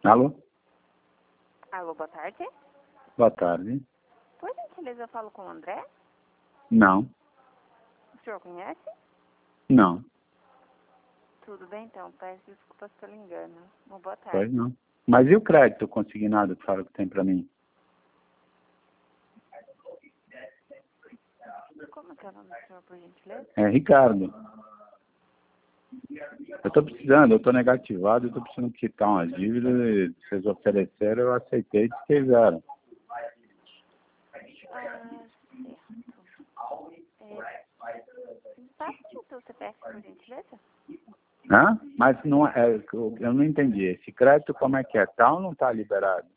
Alô? Alô, boa tarde. Boa tarde. Por gentileza, eu falo com o André? Não. O senhor conhece? Não. Tudo bem, então. Peço desculpas pelo engano. Uma boa tarde. Pois não. Mas e o crédito consignado que fala que tem para mim? Como que é o nome do senhor, por gentileza? É Ricardo. Eu estou precisando, eu estou negativado, eu estou precisando quitar umas dívidas e vocês ofereceram, eu aceitei e desquejaram. Certo. Me passa o seu CPF, por gentileza? Hã? Mas não é, eu não entendi. Esse crédito como é que é? Tá ou não está liberado?